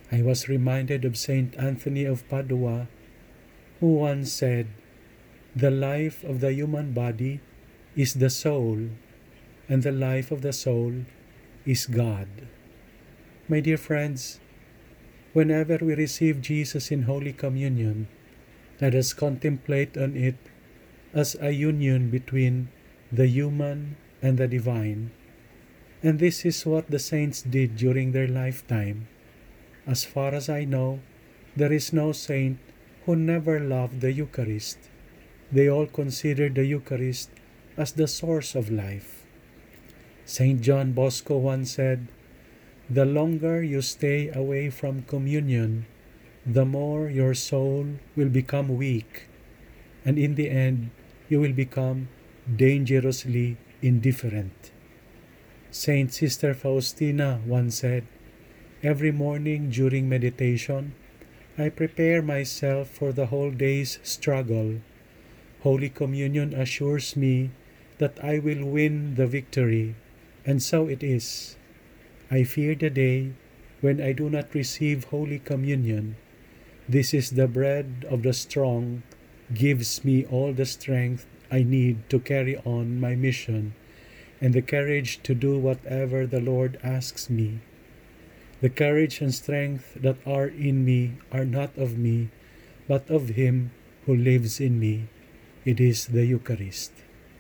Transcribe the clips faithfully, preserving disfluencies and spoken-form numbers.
I was reminded of Saint Anthony of Padua, who once said, "The life of the human body is the soul, and the life of the soul is God." My dear friends, whenever we receive Jesus in Holy Communion, let us contemplate on it as a union between the human and the divine. And this is what the saints did during their lifetime. As far as I know, there is no saint who never loved the Eucharist. They all considered the Eucharist as the source of life. Saint John Bosco once said, "The longer you stay away from communion, the more your soul will become weak, and in the end, you will become dangerously indifferent." Saint Sister Faustina once said, "Every morning during meditation, I prepare myself for the whole day's struggle. Holy Communion assures me that I will win the victory, and so it is. I fear the day when I do not receive Holy Communion. This is the bread of the strong, gives me all the strength I need to carry on my mission, and the courage to do whatever the Lord asks me. The courage and strength that are in me are not of me, but of Him who lives in me. It is the Eucharist."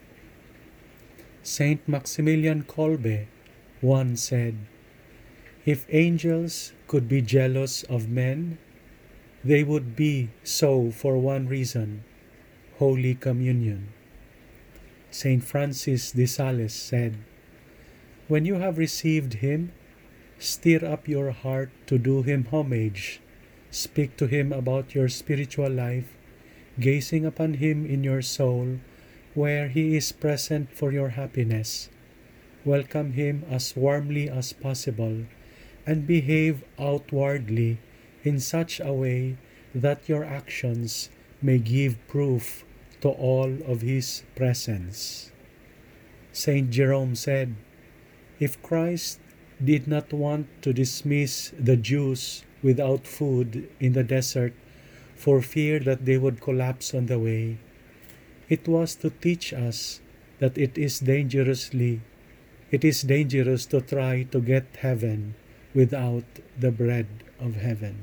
Saint Maximilian Kolbe once said, "If angels could be jealous of men, they would be so for one reason: Holy Communion." Saint Francis de Sales said, "When you have received Him, stir up your heart to do Him homage. Speak to Him about your spiritual life, gazing upon Him in your soul, where He is present for your happiness. Welcome Him as warmly as possible, and behave outwardly in such a way that your actions may give proof to all of His presence." Saint Jerome said, "If Christ did not want to dismiss the Jews without food in the desert for fear that they would collapse on the way, it was to teach us that it is dangerously it is dangerous to try to get heaven without the bread of heaven."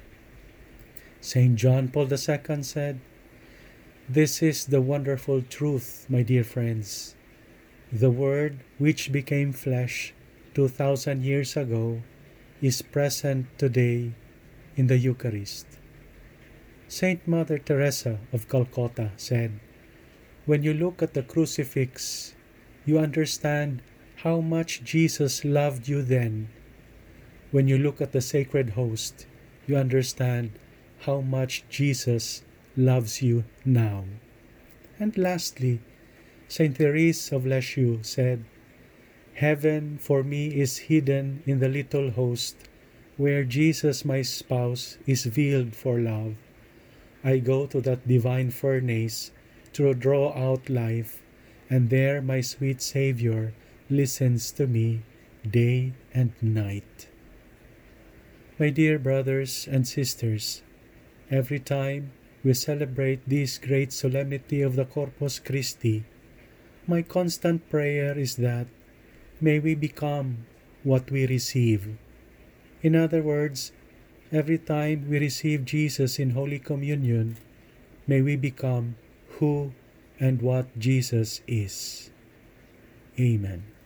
Saint John Paul the Second said, "This is the wonderful truth, my dear friends. The Word which became flesh two thousand years ago is present today in the Eucharist." Saint Mother Teresa of Calcutta said, "When you look at the crucifix, you understand how much Jesus loved you then. When you look at the sacred host, you understand how much Jesus loves you now." And lastly, Saint Therese of Lisieux said, "Heaven for me is hidden in the little host, where Jesus my spouse is veiled for love. I go to that divine furnace to draw out life, and there my sweet Savior listens to me day and night." My dear brothers and sisters, every time we celebrate this great solemnity of the Corpus Christi, my constant prayer is that may we become what we receive. In other words, every time we receive Jesus in Holy Communion, may we become who and what Jesus is. Amen.